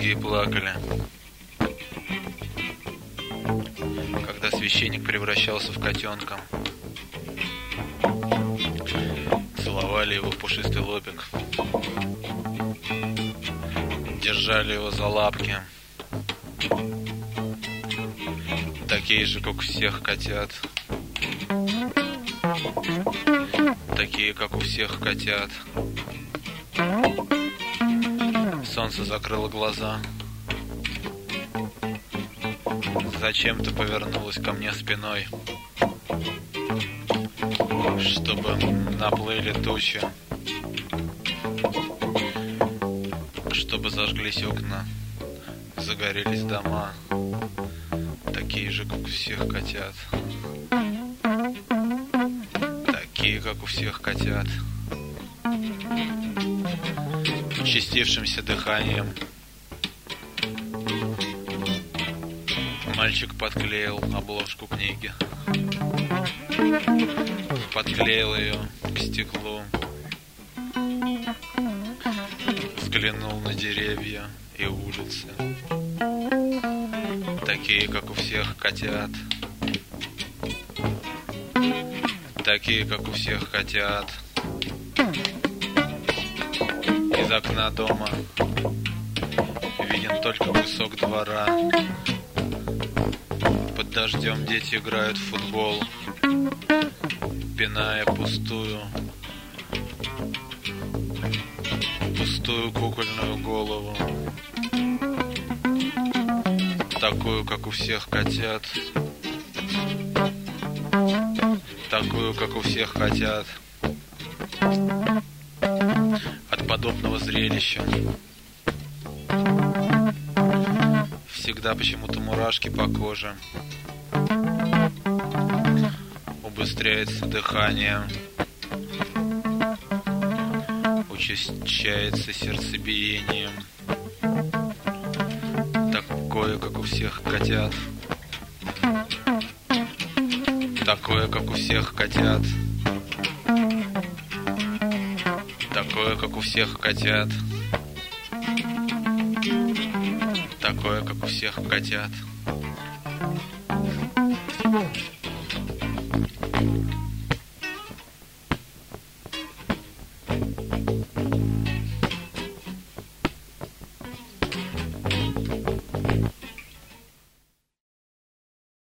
Многие плакали, когда священник превращался в котенка. Целовали его в пушистый лобик, держали его за лапки, такие же, как у всех котят. Такие, как у всех котят. Солнце закрыло глаза. Зачем-то повернулась ко мне спиной, чтобы наплыли тучи, чтобы зажглись окна, загорелись дома, такие же, как у всех котят. Такие, как у всех котят. Участившимся дыханием мальчик подклеил обложку книги. Подклеил ее к стеклу. Взглянул на деревья и улицы. Такие, как у всех котят. Такие, как у всех котят. Из окна дома виден только кусок двора. Под дождем дети играют в футбол, пиная пустую кукольную голову, такую, как у всех котят. Такую, как у всех хотят. От подобного зрелища всегда почему-то мурашки по коже. Убыстряется дыхание, учащается сердцебиение. Такое, как у всех котят. Такое, как у всех котят. Такое, как у всех котят. Такое, как у всех котят.